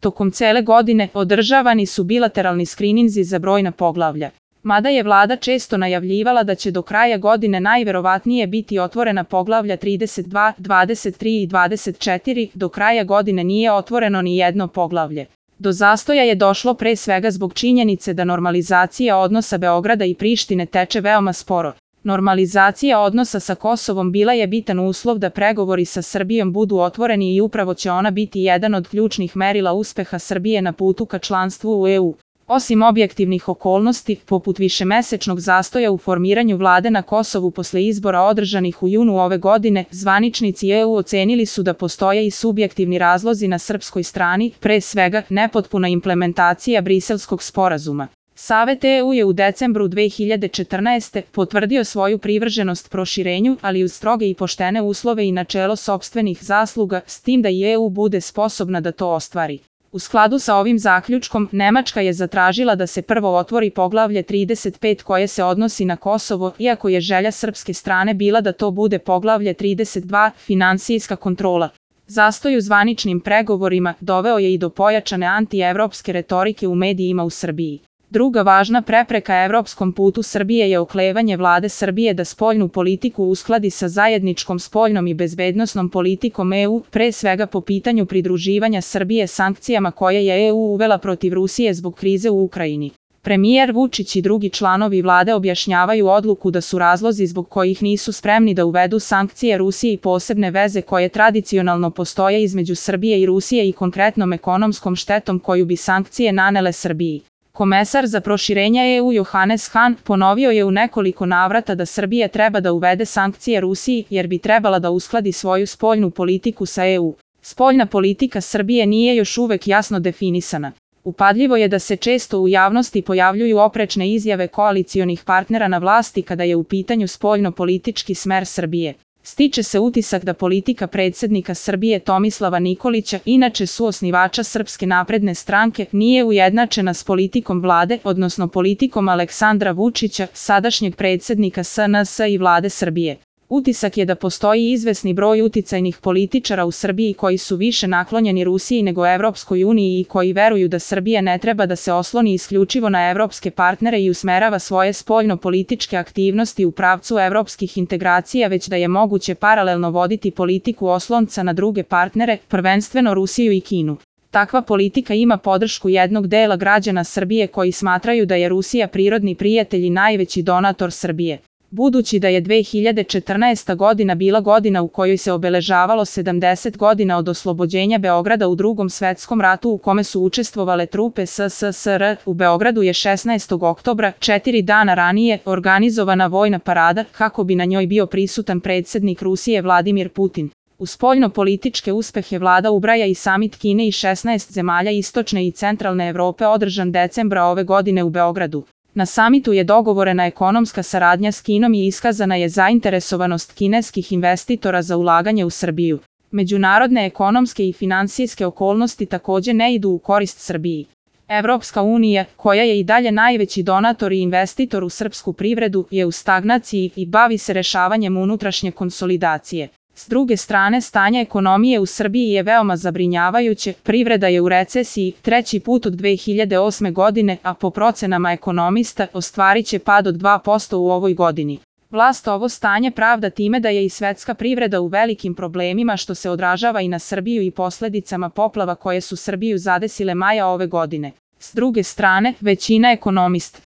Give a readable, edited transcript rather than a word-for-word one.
Tokom cele godine održavani su bilateralni skrininzi za brojna poglavlja. Mada je vlada često najavljivala da će do kraja godine najverovatnije biti otvorena poglavlja 32, 23 i 24, do kraja godine nije otvoreno ni jedno poglavlje. Do zastoja je došlo pre svega zbog činjenice da normalizacija odnosa Beograda i Prištine teče veoma sporo. Normalizacija odnosa sa Kosovom bila je bitan uslov da pregovori sa Srbijom budu otvoreni i upravo će ona biti jedan od ključnih merila uspeha Srbije na putu ka članstvu u EU. Osim objektivnih okolnosti, poput višemesečnog zastoja u formiranju vlade na Kosovu posle izbora održanih u junu ove godine, zvaničnici EU ocenili su da postoje i subjektivni razlozi na srpskoj strani, pre svega nepotpuna implementacija Briselskog sporazuma. Savet EU je u decembru 2014. potvrdio svoju privrženost proširenju, ali uz stroge i poštene uslove i načelo sopstvenih zasluga, s tim da i EU bude sposobna da to ostvari. U skladu sa ovim zaključkom, Nemačka je zatražila da se prvo otvori poglavlje 35 koje se odnosi na Kosovo, iako je želja srpske strane bila da to bude poglavlje 32, finansijska kontrola. Zastoj u zvaničnim pregovorima doveo je i do pojačane antievropske retorike u medijima u Srbiji. Druga važna prepreka evropskom putu Srbije je oklevanje vlade Srbije da spoljnu politiku uskladi sa zajedničkom spoljnom i bezbednosnom politikom EU, pre svega po pitanju pridruživanja Srbije sankcijama koje je EU uvela protiv Rusije zbog krize u Ukrajini. Premijer Vučić i drugi članovi vlade objašnjavaju odluku da su razlozi zbog kojih nisu spremni da uvedu sankcije Rusiji i posebne veze koje tradicionalno postoje između Srbije i Rusije i konkretnom ekonomskom štetom koju bi sankcije nanele Srbiji. Komesar za proširenje EU Johannes Hahn ponovio je u nekoliko navrata da Srbija treba da uvede sankcije Rusiji jer bi trebala da uskladi svoju spoljnu politiku sa EU. Spoljna politika Srbije nije još uvek jasno definisana. Upadljivo je da se često u javnosti pojavljuju oprečne izjave koalicionih partnera na vlasti kada je u pitanju spoljno-politički smer Srbije. Stiče se utisak da politika predsjednika Srbije Tomislava Nikolića, inače suosnivača Srpske napredne stranke, nije ujednačena s politikom vlade, odnosno politikom Aleksandra Vučića, sadašnjeg predsjednika SNS i vlade Srbije. Utisak je da postoji izvesni broj uticajnih političara u Srbiji koji su više naklonjeni Rusiji nego Evropskoj uniji i koji veruju da Srbija ne treba da se osloni isključivo na evropske partnere i usmerava svoje spoljno-političke aktivnosti u pravcu evropskih integracija, već da je moguće paralelno voditi politiku oslonca na druge partnere, prvenstveno Rusiju i Kinu. Takva politika ima podršku jednog dela građana Srbije koji smatraju da je Rusija prirodni prijatelj i najveći donator Srbije. Budući da je 2014. godina bila godina u kojoj se obeležavalo 70 godina od oslobođenja Beograda u Drugom svetskom ratu u kome su učestvovale trupe SSSR, u Beogradu je 16. oktobra, 4 dana ranije, organizovana vojna parada kako bi na njoj bio prisutan predsjednik Rusije Vladimir Putin. U spoljno-političke uspehe vlada ubraja i samit Kine i 16 zemalja istočne i centralne Evrope održan decembra ove godine u Beogradu. Na samitu je dogovorena ekonomska saradnja s Kinom i iskazana je zainteresovanost kineskih investitora za ulaganje u Srbiju. Međunarodne ekonomske i finansijske okolnosti također ne idu u korist Srbiji. Evropska unija, koja je i dalje najveći donator i investitor u srpsku privredu, je u stagnaciji i bavi se rešavanjem unutrašnje konsolidacije. S druge strane, stanje ekonomije u Srbiji je veoma zabrinjavajuće, privreda je u recesiji treći put od 2008. godine, a po procenama ekonomista ostvarit će pad od 2% u ovoj godini. Vlast ovo stanje pravda time da je i svetska privreda u velikim problemima što se odražava i na Srbiju i posledicama poplava koje su Srbiju zadesile maja ove godine. S druge strane, većina ekonomista